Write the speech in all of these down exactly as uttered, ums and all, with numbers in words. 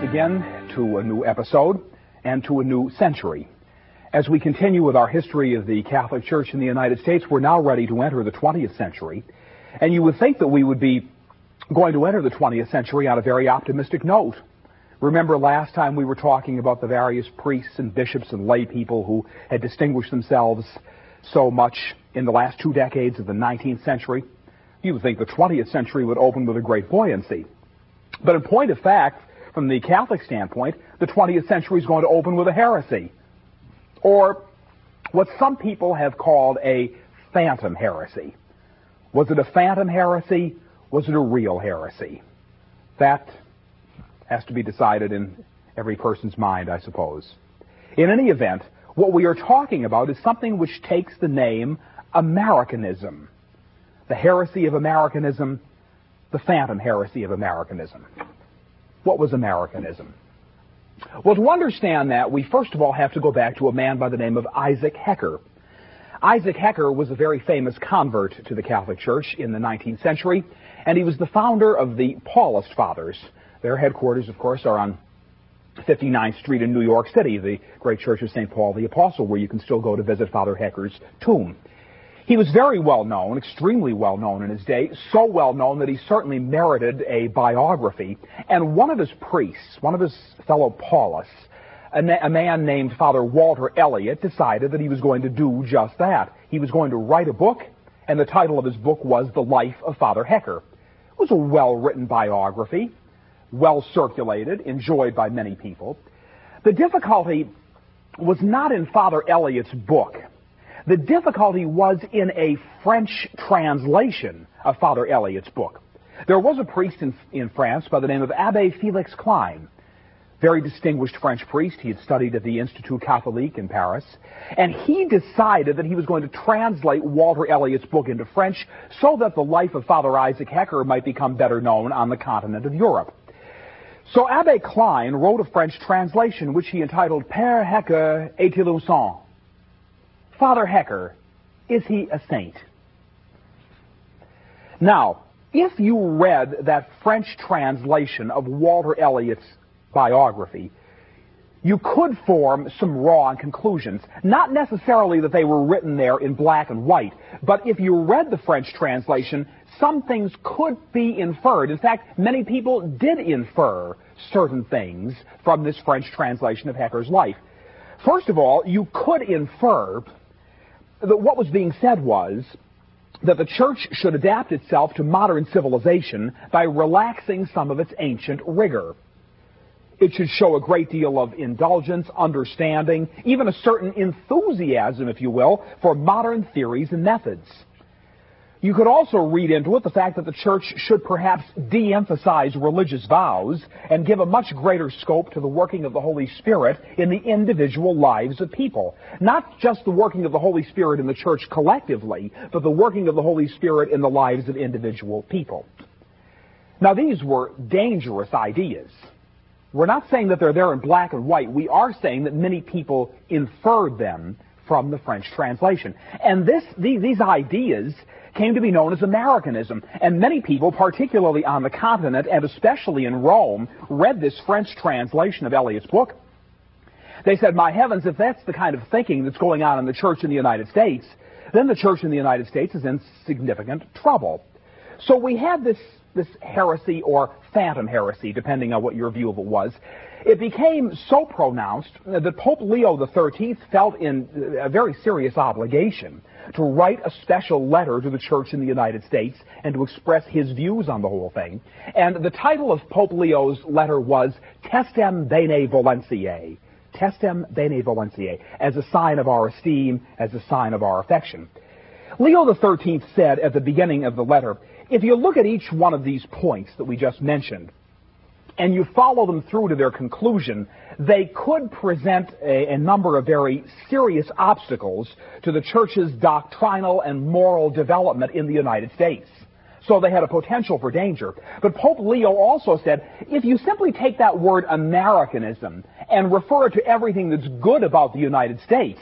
again to a new episode and to a new century. As we continue with our history of the Catholic Church in the United States, we're now ready to enter the twentieth century. And you would think that we would be going to enter the twentieth century on a very optimistic note. Remember last time we were talking about the various priests and bishops and lay people who had distinguished themselves so much in the last two decades of the nineteenth century. You would think the twentieth century would open with a great buoyancy. But in point of fact, from the Catholic standpoint, the twentieth century is going to open with a heresy, or what some people have called a phantom heresy. Was it a phantom heresy? Was it a real heresy? That has to be decided in every person's mind, I suppose. In any event, what we are talking about is something which takes the name Americanism. The heresy of Americanism, the phantom heresy of Americanism. What was Americanism? Well, to understand that, we first of all have to go back to a man by the name of Isaac Hecker. Isaac Hecker was a very famous convert to the Catholic Church in the nineteenth century, and he was the founder of the Paulist Fathers. Their headquarters, of course, are on fifty-ninth Street in New York City, the great church of Saint Paul the Apostle, where you can still go to visit Father Hecker's tomb. He was very well known, extremely well known in his day, so well known that he certainly merited a biography. And one of his priests, one of his fellow Paulists, a, na- a man named Father Walter Elliot, decided that he was going to do just that. He was going to write a book, and the title of his book was The Life of Father Hecker. It was a well-written biography, well circulated, enjoyed by many people. The difficulty was not in Father Elliot's book. The difficulty was in a French translation of Father Elliot's book. There was a priest in, in France by the name of Abbé Félix Klein, very distinguished French priest. He had studied at the Institut Catholique in Paris, and he decided that he was going to translate Walter Elliot's book into French so that the life of Father Isaac Hecker might become better known on the continent of Europe. So Abbé Klein wrote a French translation which he entitled Père Hecker est-il un saint? Father Hecker, is he a saint? Now, if you read that French translation of Walter Elliot's biography, you could form some wrong conclusions. Not necessarily that they were written there in black and white, but if you read the French translation, some things could be inferred. In fact, many people did infer certain things from this French translation of Hecker's life. First of all, you could infer that what was being said was that the church should adapt itself to modern civilization by relaxing some of its ancient rigor. It should show a great deal of indulgence, understanding, even a certain enthusiasm, if you will, for modern theories and methods. You could also read into it the fact that the church should perhaps de-emphasize religious vows and give a much greater scope to the working of the Holy Spirit in the individual lives of people. Not just the working of the Holy Spirit in the church collectively, but the working of the Holy Spirit in the lives of individual people. Now, these were dangerous ideas. We're not saying that they're there in black and white. We are saying that many people inferred them from the French translation. And this, these, these ideas came to be known as Americanism. And many people, particularly on the continent and especially in Rome, read this French translation of Eliot's book. They said, my heavens, if that's the kind of thinking that's going on in the church in the United States, then the church in the United States is in significant trouble. So we had this, this heresy or phantom heresy, depending on what your view of it was. It became so pronounced that Pope Leo the thirteenth felt in a very serious obligation to write a special letter to the church in the United States and to express his views on the whole thing. And the title of Pope Leo's letter was Testem Bene Volentiae. Testem Bene Volentiae, as a sign of our esteem, as a sign of our affection. Leo the thirteenth said at the beginning of the letter, if you look at each one of these points that we just mentioned, and you follow them through to their conclusion, they could present a, a number of very serious obstacles to the church's doctrinal and moral development in the United States. So they had a potential for danger. But Pope Leo also said, if you simply take that word Americanism and refer it to everything that's good about the United States,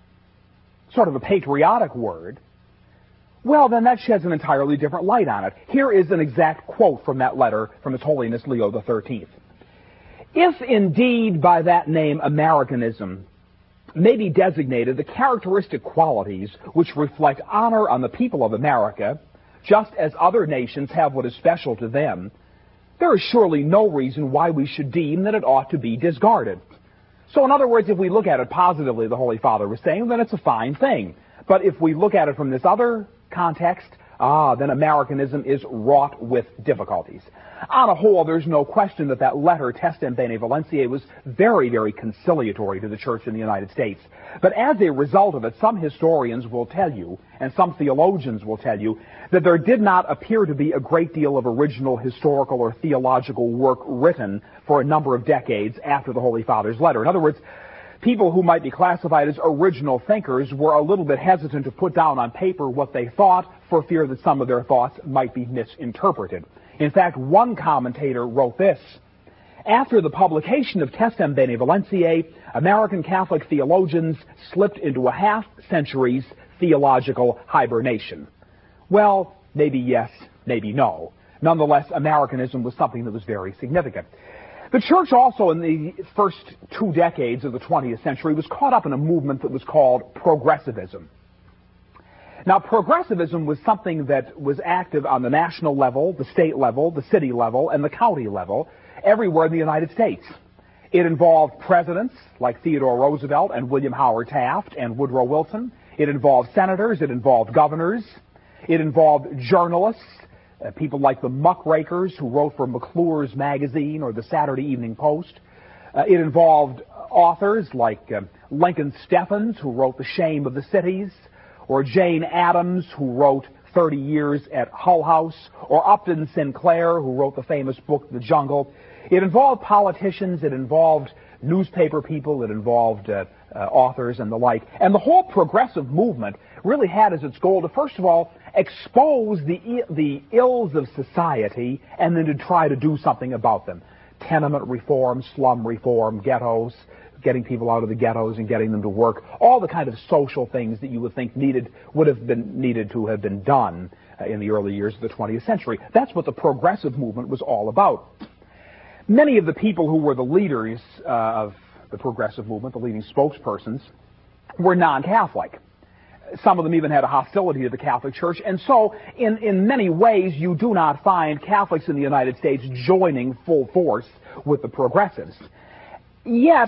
sort of a patriotic word, well, then that sheds an entirely different light on it. Here is an exact quote from that letter from His Holiness Leo the thirteenth. If indeed by that name Americanism may be designated the characteristic qualities which reflect honor on the people of America, just as other nations have what is special to them, there is surely no reason why we should deem that it ought to be discarded. So in other words, if we look at it positively, the Holy Father was saying, then it's a fine thing. But if we look at it from this other context, ah, then Americanism is wrought with difficulties. On a whole, there's no question that that letter, Testem Bene Valentiae, was very, very conciliatory to the Church in the United States. But as a result of it, some historians will tell you, and some theologians will tell you, that there did not appear to be a great deal of original historical or theological work written for a number of decades after the Holy Father's letter. In other words, people who might be classified as original thinkers were a little bit hesitant to put down on paper what they thought for fear that some of their thoughts might be misinterpreted. In fact, one commentator wrote this: after the publication of Testem Bene Valentiae, American Catholic theologians slipped into a half-century's theological hibernation. Well, maybe yes, maybe no. Nonetheless, Americanism was something that was very significant. The Church also, in the first two decades of the twentieth century, was caught up in a movement that was called progressivism. Now, progressivism was something that was active on the national level, the state level, the city level, and the county level, everywhere in the United States. It involved presidents like Theodore Roosevelt and William Howard Taft and Woodrow Wilson. It involved senators. It involved governors. It involved journalists, uh, people like the muckrakers who wrote for McClure's Magazine or the Saturday Evening Post. Uh, it involved authors like uh, Lincoln Steffens, who wrote The Shame of the Cities, or Jane Addams, who wrote thirty years at Hull House, or Upton Sinclair, who wrote the famous book The Jungle. It involved politicians, it involved newspaper people, it involved uh, uh, authors and the like. And the whole progressive movement really had as its goal to, first of all, expose the, the ills of society and then to try to do something about them. Tenement reform, slum reform, ghettos, getting people out of the ghettos and getting them to work, all the kind of social things that you would think needed would have been needed to have been done uh, in the early years of the twentieth century. That's what the progressive movement was all about. Many of the people who were the leaders uh, of the progressive movement, the leading spokespersons, were non-Catholic. Some of them even had a hostility to the Catholic Church, and so in, in many ways you do not find Catholics in the United States joining full force with the progressives. Yet,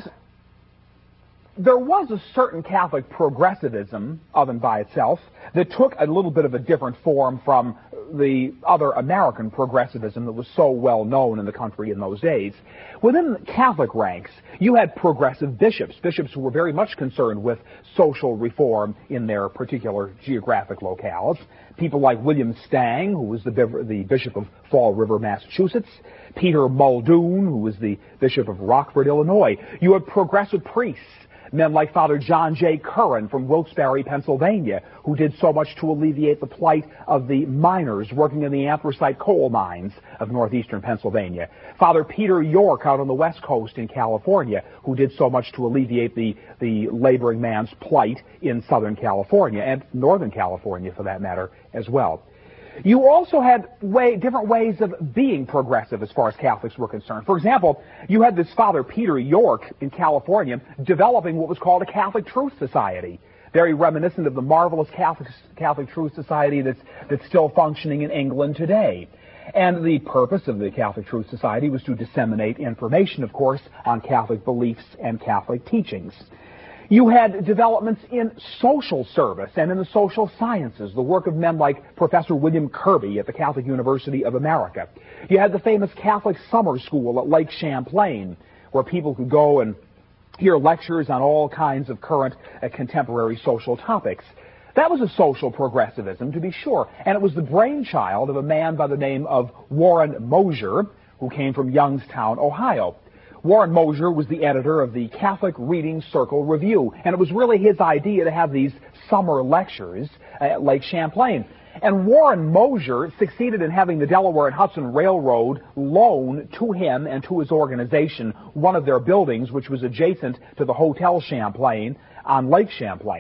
there was a certain Catholic progressivism of and by itself that took a little bit of a different form from the other American progressivism that was so well known in the country in those days. Within the Catholic ranks, you had progressive bishops, bishops who were very much concerned with social reform in their particular geographic locales. People like William Stang, who was the, the Bishop of Fall River, Massachusetts. Peter Muldoon, who was the Bishop of Rockford, Illinois. You had progressive priests, men like Father John J. Curran from Wilkes-Barre, Pennsylvania, who did so much to alleviate the plight of the miners working in the anthracite coal mines of northeastern Pennsylvania. Father Peter York out on the west coast in California, who did so much to alleviate the, the laboring man's plight in Southern California, and Northern California for that matter as well. You also had way, different ways of being progressive as far as Catholics were concerned. For example, you had this Father Peter York in California developing what was called a Catholic Truth Society, very reminiscent of the marvelous Catholic, Catholic Truth Society that's, that's still functioning in England today. And the purpose of the Catholic Truth Society was to disseminate information, of course, on Catholic beliefs and Catholic teachings. You had developments in social service and in the social sciences, the work of men like Professor William Kirby at the Catholic University of America. You had the famous Catholic Summer School at Lake Champlain, where people could go and hear lectures on all kinds of current uh, contemporary social topics. That was a social progressivism, to be sure, and it was the brainchild of a man by the name of Warren Mosier, who came from Youngstown, Ohio. Warren Mosier was the editor of the Catholic Reading Circle Review, and it was really his idea to have these summer lectures at Lake Champlain. And Warren Mosier succeeded in having the Delaware and Hudson Railroad loan to him and to his organization one of their buildings, which was adjacent to the Hotel Champlain on Lake Champlain.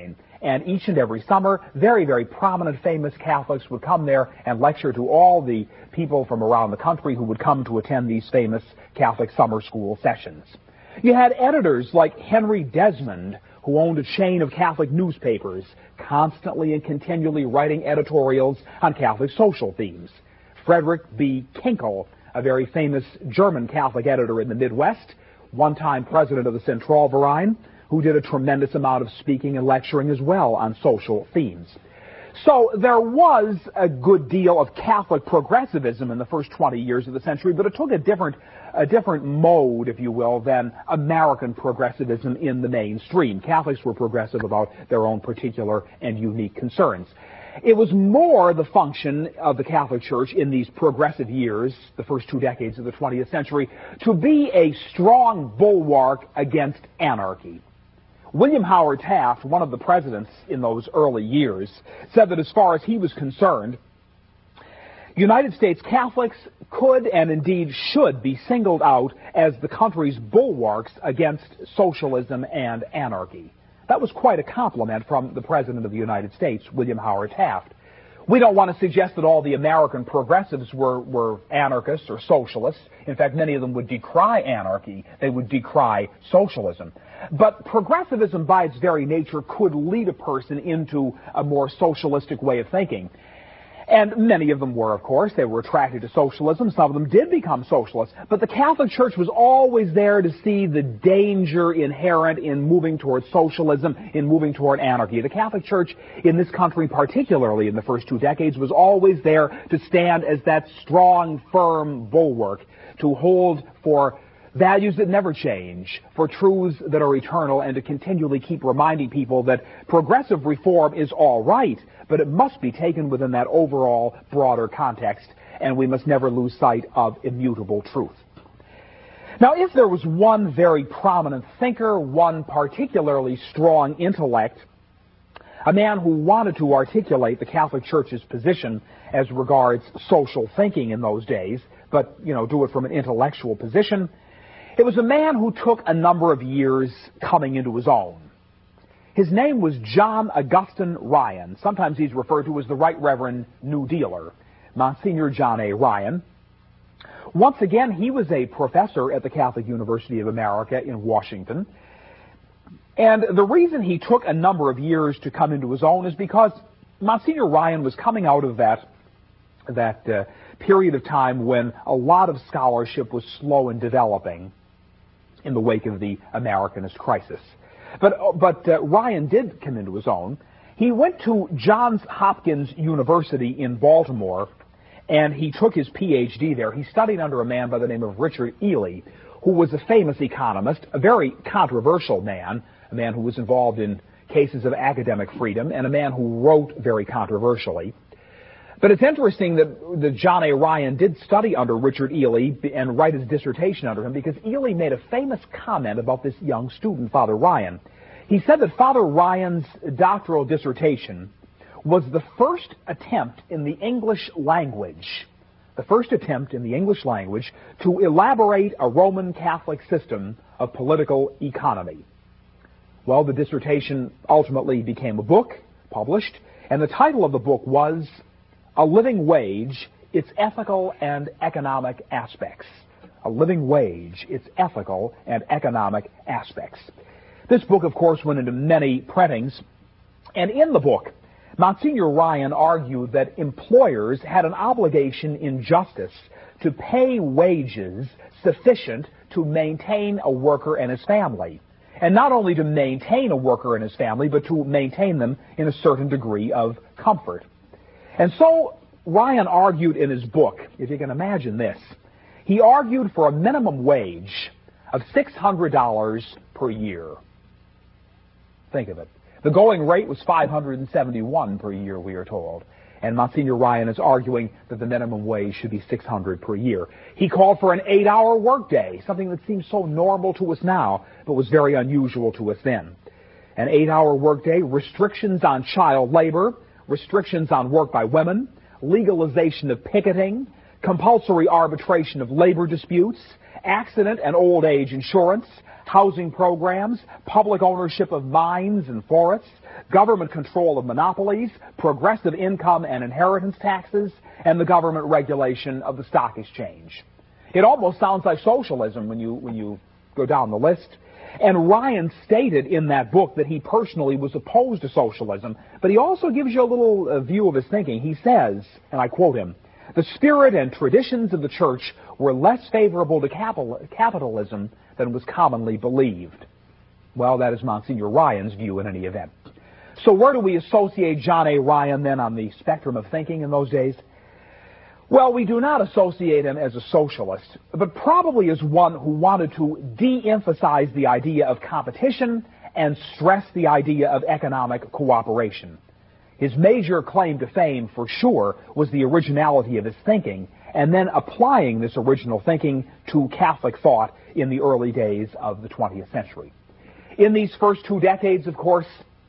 and each and every summer, very, very prominent, famous Catholics would come there and lecture to all the people from around the country who would come to attend these famous Catholic summer school sessions. You had editors like Henry Desmond, who owned a chain of Catholic newspapers, constantly and continually writing editorials on Catholic social themes. Frederick B. Kinkel, a very famous German Catholic editor in the Midwest, one-time president of the Zentralverein, who did a tremendous amount of speaking and lecturing as well on social themes. So there was a good deal of Catholic progressivism in the first twenty years of the century, but it took a different, a different mode, if you will, than American progressivism in the mainstream. Catholics were progressive about their own particular and unique concerns. It was more the function of the Catholic Church in these progressive years, the first two decades of the twentieth century, to be a strong bulwark against anarchy. William Howard Taft, one of the presidents in those early years, said that as far as he was concerned, United States Catholics could and indeed should be singled out as the country's bulwarks against socialism and anarchy. That was quite a compliment from the President of the United States, William Howard Taft. We don't want to suggest that all the American progressives were, were anarchists or socialists. In fact, many of them would decry anarchy. They would decry socialism. But progressivism, by its very nature, could lead a person into a more socialistic way of thinking. And many of them were, of course. They were attracted to socialism. Some of them did become socialists. But the Catholic Church was always there to see the danger inherent in moving toward socialism, in moving toward anarchy. The Catholic Church in this country, particularly in the first two decades, was always there to stand as that strong, firm bulwark, to hold for values that never change, for truths that are eternal, and to continually keep reminding people that progressive reform is all right, but it must be taken within that overall broader context, and we must never lose sight of immutable truth. Now, if there was one very prominent thinker, one particularly strong intellect, a man who wanted to articulate the Catholic Church's position as regards social thinking in those days, but, you know, do it from an intellectual position, it was a man who took a number of years coming into his own. His name was John Augustine Ryan. Sometimes he's referred to as the Right Reverend New Dealer, Monsignor John A. Ryan. Once again, he was a professor at the Catholic University of America in Washington. And the reason he took a number of years to come into his own is because Monsignor Ryan was coming out of that, that uh, period of time when a lot of scholarship was slow in developing in the wake of the Americanist crisis. But, but uh, Ryan did come into his own. He went to Johns Hopkins University in Baltimore, and he took his P H D there. He studied under a man by the name of Richard Ely, who was a famous economist, a very controversial man, a man who was involved in cases of academic freedom, and a man who wrote very controversially. But it's interesting that, that John A. Ryan did study under Richard Ely and write his dissertation under him, because Ely made a famous comment about this young student, Father Ryan. He said that Father Ryan's doctoral dissertation was the first attempt in the English language, the first attempt in the English language to elaborate a Roman Catholic system of political economy. Well, the dissertation ultimately became a book, published, and the title of the book was A Living Wage, Its Ethical and Economic Aspects. A Living Wage, Its Ethical and Economic Aspects. This book, of course, went into many printings, and in the book, Monsignor Ryan argued that employers had an obligation in justice to pay wages sufficient to maintain a worker and his family. And not only to maintain a worker and his family, but to maintain them in a certain degree of comfort. And so Ryan argued in his book, if you can imagine this, he argued for a minimum wage of six hundred dollars per year. Think of it. The going rate was five hundred seventy-one dollars per year, we are told. And Monsignor Ryan is arguing that the minimum wage should be six hundred dollars per year. He called for an eight-hour workday, something that seems so normal to us now, but was very unusual to us then. An eight-hour workday, restrictions on child labor, restrictions on work by women, legalization of picketing, compulsory arbitration of labor disputes, accident and old age insurance, housing programs, public ownership of mines and forests, government control of monopolies, progressive income and inheritance taxes, and the government regulation of the stock exchange. It almost sounds like socialism when you, when you go down the list. And Ryan stated in that book that he personally was opposed to socialism, but he also gives you a little uh, view of his thinking. He says, and I quote him, "The spirit and traditions of the church were less favorable to capital, capitalism than was commonly believed." Well, that is Monsignor Ryan's view in any event. So where do we associate John A. Ryan then on the spectrum of thinking in those days? Well, we do not associate him as a socialist, but probably as one who wanted to de-emphasize the idea of competition and stress the idea of economic cooperation. His major claim to fame, for sure, was the originality of his thinking, and then applying this original thinking to Catholic thought in the early days of the twentieth century. In these first two decades, of course,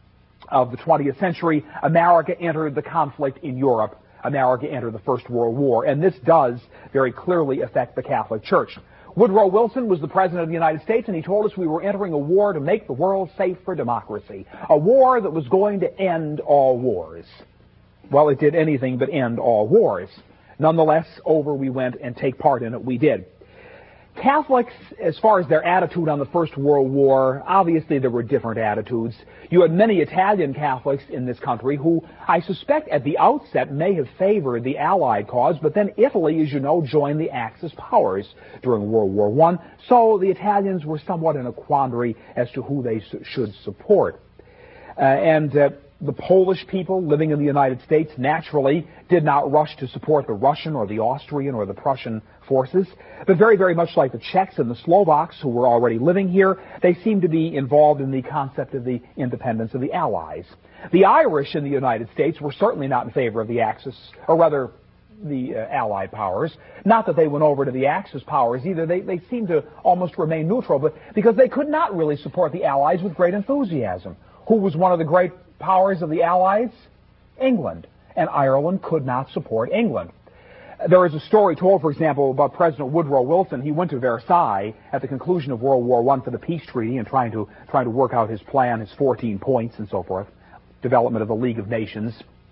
of the twentieth century, America entered the conflict in Europe. America entered the First World War, and this does very clearly affect the Catholic Church. Woodrow Wilson was the President of the United States, and he told us we were entering a war to make the world safe for democracy, a war that was going to end all wars. Well, it did anything but end all wars. Nonetheless, over we went, and take part in it we did. Catholics, as far as their attitude on the First World War, obviously there were different attitudes. You had many Italian Catholics in this country who, I suspect at the outset, may have favored the Allied cause, but then Italy, as you know, joined the Axis powers during World War One, so the Italians were somewhat in a quandary as to who they should support. Uh, and uh, the Polish people living in the United States naturally did not rush to support the Russian or the Austrian or the Prussian forces, but very, very much like the Czechs and the Slovaks who were already living here, they seemed to be involved in the concept of the independence of the Allies. The Irish in the United States were certainly not in favor of the Axis, or rather the uh, Allied powers. Not that they went over to the Axis powers either. They, they seemed to almost remain neutral, but because they could not really support the Allies with great enthusiasm. Who was one of the great powers of the Allies? England. And Ireland could not support England. There is a story told, for example, about President Woodrow Wilson. He went to Versailles at the conclusion of World War One for the peace treaty and trying to trying to work out his plan, his fourteen points and so forth, development of the League of Nations.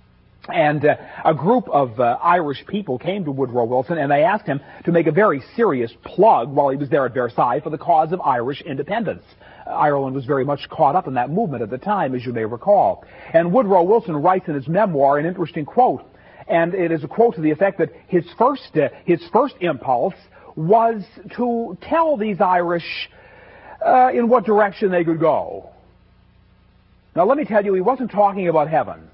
And uh, a group of uh, Irish people came to Woodrow Wilson and they asked him to make a very serious plug while he was there at Versailles for the cause of Irish independence. Uh, Ireland was very much caught up in that movement at the time, as you may recall. And Woodrow Wilson writes in his memoir an interesting quote, and it is a quote to the effect that his first, uh, his first impulse was to tell these Irish uh, in what direction they could go. Now let me tell you, he wasn't talking about heaven.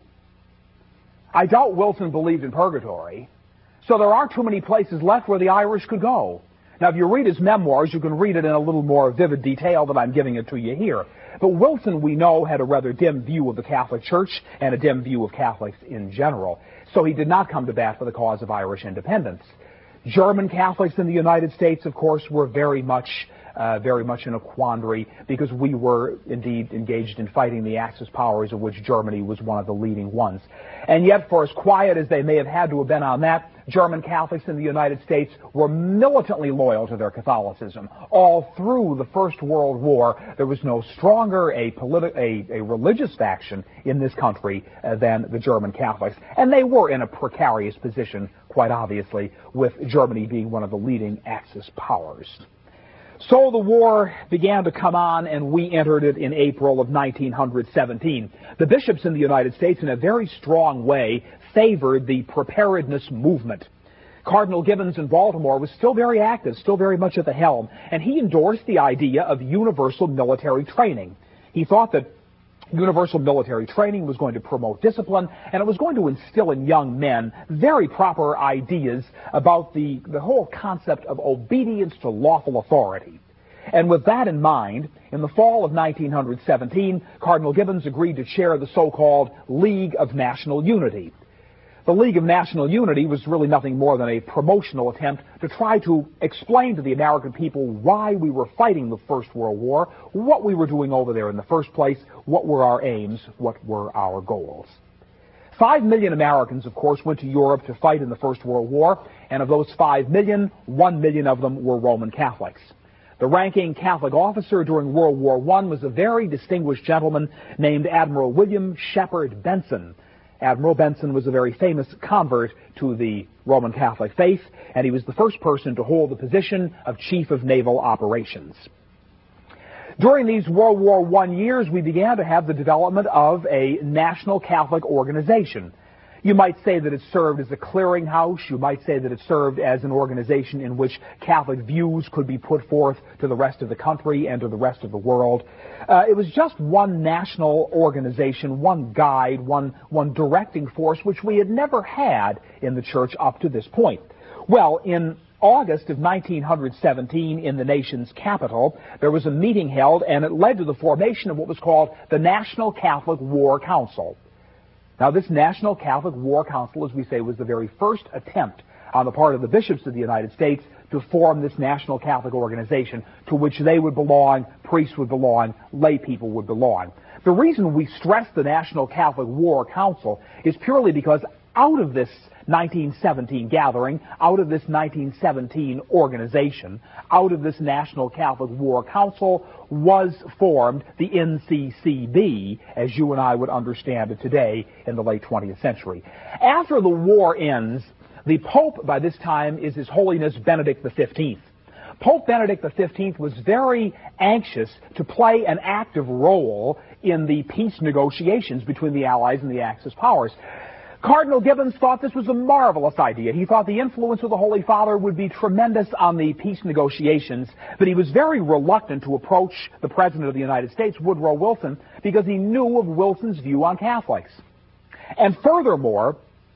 I doubt Wilson believed in purgatory, so there aren't too many places left where the Irish could go. Now, if you read his memoirs, you can read it in a little more vivid detail than I'm giving it to you here. But Wilson, we know, had a rather dim view of the Catholic Church and a dim view of Catholics in general, so he did not come to bat for the cause of Irish independence. German Catholics in the United States, of course, were very much Uh, very much in a quandary because we were indeed engaged in fighting the Axis powers, of which Germany was one of the leading ones. And yet, for as quiet as they may have had to have been on that, German Catholics in the United States were militantly loyal to their Catholicism. All through the First World War, there was no stronger a, politi- a, a religious faction in this country uh, than the German Catholics. And they were in a precarious position, quite obviously, with Germany being one of the leading Axis powers. So the war began to come on, and we entered it in April of nineteen seventeen. The bishops in the United States, in a very strong way, favored the preparedness movement. Cardinal Gibbons in Baltimore was still very active, still very much at the helm, and he endorsed the idea of universal military training. He thought that universal military training was going to promote discipline, and it was going to instill in young men very proper ideas about the, the whole concept of obedience to lawful authority. And with that in mind, in the fall of nineteen seventeen, Cardinal Gibbons agreed to chair the so-called League of National Unity. The League of National Unity was really nothing more than a promotional attempt to try to explain to the American people why we were fighting the First World War, what we were doing over there in the first place, what were our aims, what were our goals. Five million Americans, of course, went to Europe to fight in the First World War, and of those five million, one million of them were Roman Catholics. The ranking Catholic officer during World War One was a very distinguished gentleman named Admiral William Shepard Benson. Admiral Benson was a very famous convert to the Roman Catholic faith, and he was the first person to hold the position of Chief of Naval Operations. During these World War One years, we began to have the development of a national Catholic organization. You might say that it served as a clearinghouse. You might say that it served as an organization in which Catholic views could be put forth to the rest of the country and to the rest of the world. Uh, it was just one national organization, one guide, one, one directing force, which we had never had in the church up to this point. Well, in August of nineteen seventeen, in the nation's capital, there was a meeting held, and it led to the formation of what was called the National Catholic War Council. Now, this National Catholic War Council, as we say, was the very first attempt on the part of the bishops of the United States to form this national Catholic organization to which they would belong, priests would belong, lay people would belong. The reason we stress the National Catholic War Council is purely because out of this nineteen seventeen gathering, out of this nineteen seventeen organization, out of this National Catholic War Council was formed the N C C B, as you and I would understand it today in the late twentieth century. After the war ends, the Pope by this time is His Holiness Benedict the fifteenth. Pope Benedict the fifteenth was very anxious to play an active role in the peace negotiations between the Allies and the Axis powers. Cardinal Gibbons thought this was a marvelous idea. He thought the influence of the Holy Father would be tremendous on the peace negotiations, but he was very reluctant to approach the President of the United States, Woodrow Wilson, because he knew of Wilson's view on Catholics. And furthermore,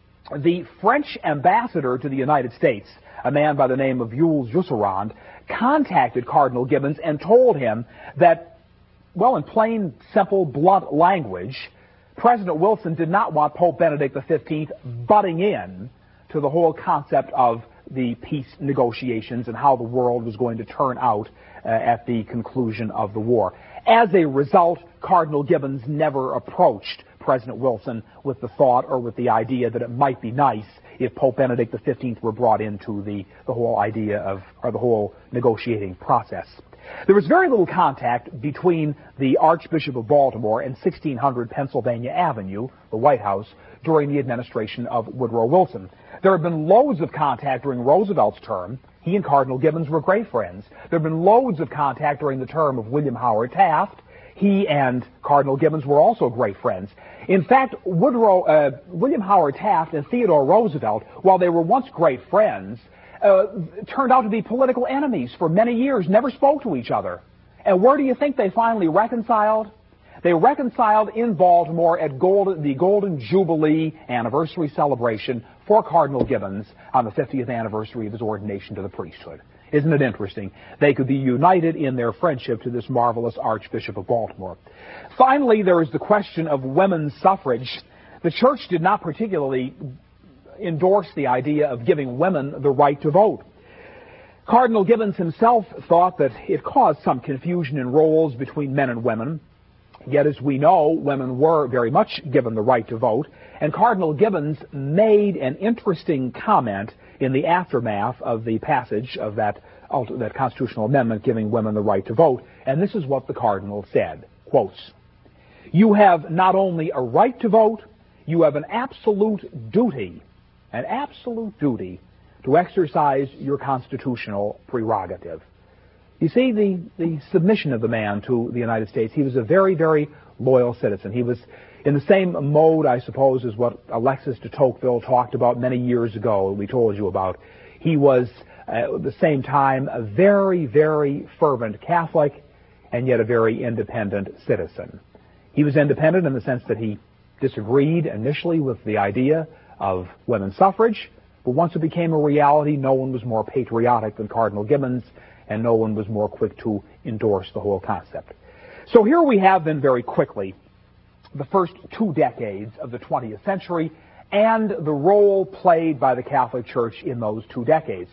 the French ambassador to the United States, a man by the name of Jules Jusserand, contacted Cardinal Gibbons and told him that, well, in plain, simple, blunt language, President Wilson did not want Pope Benedict the fifteenth butting in to the whole concept of the peace negotiations and how the world was going to turn out uh, at the conclusion of the war. As a result, Cardinal Gibbons never approached President Wilson with the thought or with the idea that it might be nice if Pope Benedict the fifteenth were brought into the, the whole idea of, or the whole negotiating process. There was very little contact between the Archbishop of Baltimore and sixteen hundred Pennsylvania Avenue, the White House, during the administration of Woodrow Wilson. There have been loads of contact during Roosevelt's term. He and Cardinal Gibbons were great friends. There have been loads of contact during the term of William Howard Taft. He and Cardinal Gibbons were also great friends. In fact, Woodrow, uh, William Howard Taft and Theodore Roosevelt, while they were once great friends, uh, turned out to be political enemies for many years, never spoke to each other. And where do you think they finally reconciled? They reconciled in Baltimore at Gold, the Golden Jubilee anniversary celebration for Cardinal Gibbons on the fiftieth anniversary of his ordination to the priesthood. Isn't it interesting? They could be united in their friendship to this marvelous Archbishop of Baltimore. Finally, there is the question of women's suffrage. The church did not particularly endorse the idea of giving women the right to vote. Cardinal Gibbons himself thought that it caused some confusion in roles between men and women. Yet, as we know, women were very much given the right to vote, and Cardinal Gibbons made an interesting comment in the aftermath of the passage of that, that constitutional amendment giving women the right to vote, and this is what the Cardinal said, quotes, "You have not only a right to vote, you have an absolute duty, an absolute duty to exercise your constitutional prerogative." You see, the, the submission of the man to the United States, he was a very, very loyal citizen. He was in the same mode, I suppose, as what Alexis de Tocqueville talked about many years ago, we told you about. He was, uh, at the same time, a very, very fervent Catholic and yet a very independent citizen. He was independent in the sense that he disagreed initially with the idea of women's suffrage, but once it became a reality, no one was more patriotic than Cardinal Gibbons, and no one was more quick to endorse the whole concept. So here we have then very quickly the first two decades of the twentieth century and the role played by the Catholic Church in those two decades.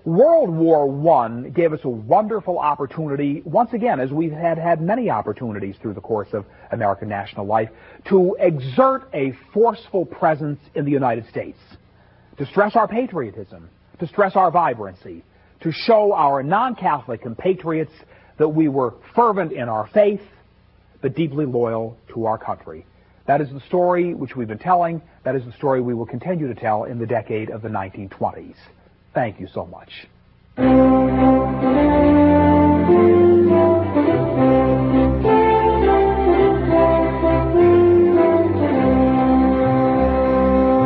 World War One gave us a wonderful opportunity, once again, as we've had had many opportunities through the course of American national life, to exert a forceful presence in the United States, to stress our patriotism, to stress our vibrancy, to show our non-Catholic compatriots that we were fervent in our faith, but deeply loyal to our country. That is the story which we've been telling. That is the story we will continue to tell in the decade of the nineteen twenties. Thank you so much.